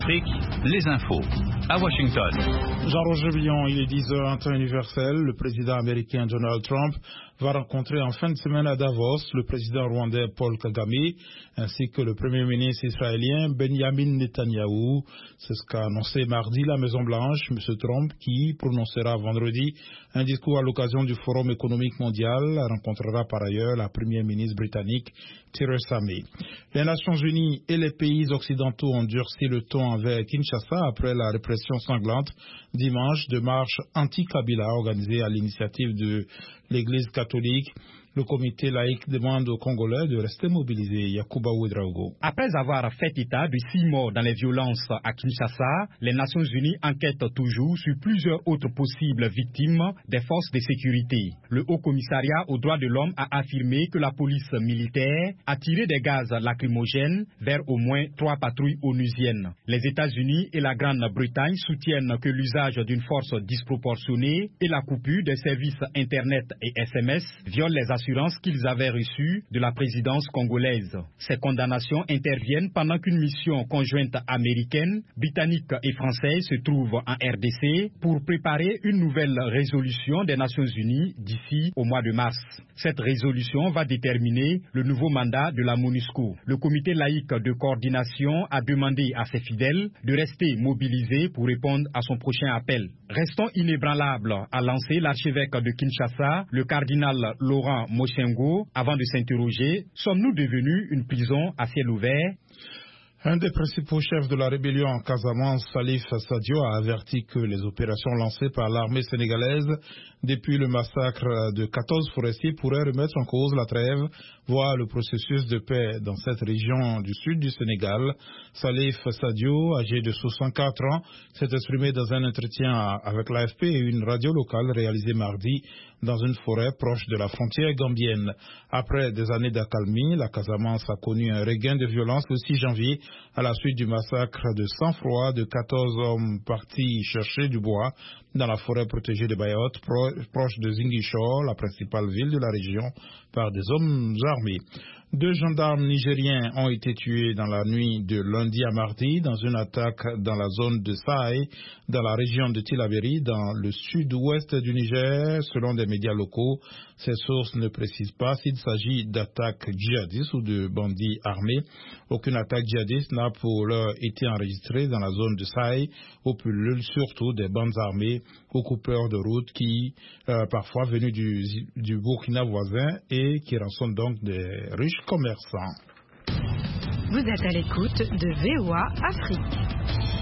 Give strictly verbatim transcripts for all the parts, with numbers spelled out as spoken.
Afrique, les infos. À Washington. Jean-Roger Billon, il est dix heures en temps universel. Le président américain Donald Trump va rencontrer en fin de semaine à Davos le président rwandais Paul Kagame ainsi que le premier ministre israélien Benjamin Netanyahou. C'est ce qu'a annoncé mardi la Maison-Blanche, M. Trump, qui prononcera vendredi un discours à l'occasion du Forum économique mondial, rencontrera par ailleurs la première ministre britannique Theresa May. Les Nations Unies et les pays occidentaux ont durci le ton envers Kinshasa après la répression sanglante dimanche de marche anti-Kabila organisée à l'initiative de l'Église catholique. Le comité laïque demande aux Congolais de rester mobilisés. Yacouba Ouedraogo. Après avoir fait état de six morts dans les violences à Kinshasa, les Nations Unies enquêtent toujours sur plusieurs autres possibles victimes des forces de sécurité. Le Haut Commissariat aux droits de l'homme a affirmé que la police militaire a tiré des gaz lacrymogènes vers au moins trois patrouilles onusiennes. Les États-Unis et la Grande-Bretagne soutiennent que l'usage d'une force disproportionnée et la coupure des services Internet et S M S violent les assurances qu'ils avaient reçues de la présidence congolaise. Ces condamnations interviennent pendant qu'une mission conjointe américaine, britannique et française se trouve en R D C pour préparer une nouvelle résolution des Nations Unies d'ici au mois de mars. Cette résolution va déterminer le nouveau mandat de la MONUSCO. Le comité laïque de coordination a demandé à ses fidèles de rester mobilisés pour répondre à son prochain appel. Restons inébranlables, a lancé l'archevêque de Kinshasa, le cardinal Laurent Mochengo, avant de s'interroger, sommes-nous devenus une prison à ciel ouvert? Un des principaux chefs de la rébellion en Casamance, Salif Sadio, a averti que les opérations lancées par l'armée sénégalaise depuis le massacre de quatorze forestiers pourraient remettre en cause la trêve, voire le processus de paix dans cette région du sud du Sénégal. Salif Sadio, âgé de soixante-quatre ans, s'est exprimé dans un entretien avec l'A F P et une radio locale réalisée mardi dans une forêt proche de la frontière gambienne. Après des années d'accalmie, la Casamance a connu un regain de violence le six janvier à la suite du massacre de sang-froid de quatorze hommes partis chercher du bois dans la forêt protégée de Bayotte, pro proche de Ziguinchor, la principale ville de la région, par des hommes armés. Deux gendarmes nigériens ont été tués dans la nuit de lundi à mardi dans une attaque dans la zone de Saï, dans la région de Tillabéri, dans le sud-ouest du Niger, selon des médias locaux. Ces sources ne précisent pas s'il s'agit d'attaques djihadistes ou de bandits armés. Aucune attaque djihadiste n'a pour l'heure été enregistrée dans la zone de Saï, où pullulent surtout des bandes armées aux coupeurs de route qui, euh, parfois venus du, du Burkina voisin et qui rançonnent donc des riches commerçants. Vous êtes à l'écoute de V O A Afrique.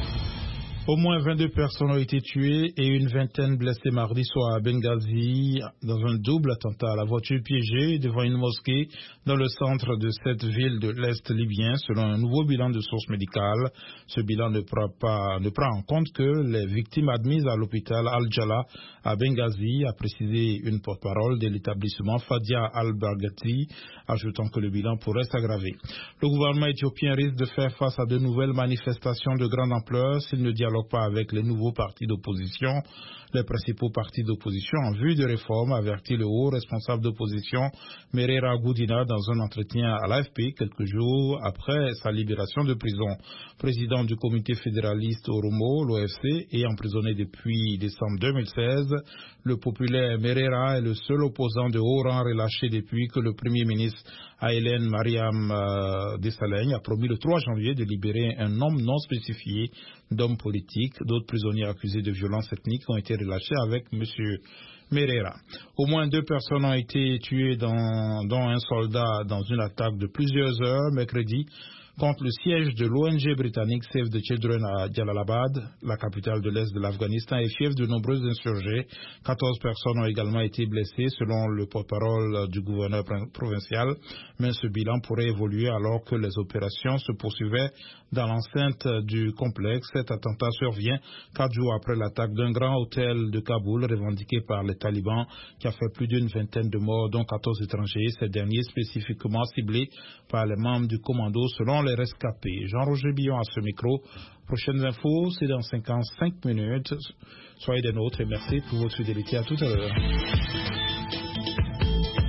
Au moins vingt-deux personnes ont été tuées et une vingtaine blessées mardi soir à Benghazi dans un double attentat à la voiture piégée devant une mosquée dans le centre de cette ville de l'Est libyen, selon un nouveau bilan de sources médicales. Ce bilan ne prend, pas, ne prend en compte que les victimes admises à l'hôpital Al-Jallah à Benghazi, a précisé une porte-parole de l'établissement Fadia Al-Barghati, ajoutant que le bilan pourrait s'aggraver. Le gouvernement éthiopien risque de faire face à de nouvelles manifestations de grande ampleur s'il ne dialogue pas avec les nouveaux partis d'opposition. Les principaux partis d'opposition en vue de réforme, avertit le haut responsable d'opposition Merera Goudina dans un entretien à l'A F P quelques jours après sa libération de prison. Président du comité fédéraliste Oromo, l'O F C, et emprisonné depuis décembre deux mille seize, le populaire Merera est le seul opposant de haut rang relâché depuis que le premier ministre Haïlène Mariam euh, Desalegn a promis le trois janvier de libérer un nombre non spécifié d'hommes politiques. D'autres prisonniers accusés de violences ethniques ont été relâchés avec M. Merera. Au moins deux personnes ont été tuées, dans, dont un soldat, dans une attaque de plusieurs heures mercredi contre le siège de l'O N G britannique Save the Children à Jalalabad, la capitale de l'Est de l'Afghanistan, et fief de nombreux insurgés. quatorze personnes ont également été blessées, selon le porte-parole du gouverneur provincial, mais ce bilan pourrait évoluer alors que les opérations se poursuivaient dans l'enceinte du complexe. Cet attentat survient quatre jours après l'attaque d'un grand hôtel de Kaboul revendiqué par les talibans, qui a fait plus d'une vingtaine de morts, dont quatorze étrangers, ces derniers spécifiquement ciblés par les membres du commando, selon les rescapés. Jean-Roger Billon à ce micro. Prochaines infos, c'est dans cinquante-cinq minutes. Soyez des nôtres et merci pour votre fidélité. À tout à l'heure.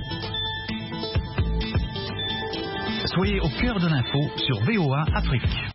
Soyez au cœur de l'info sur V O A Afrique.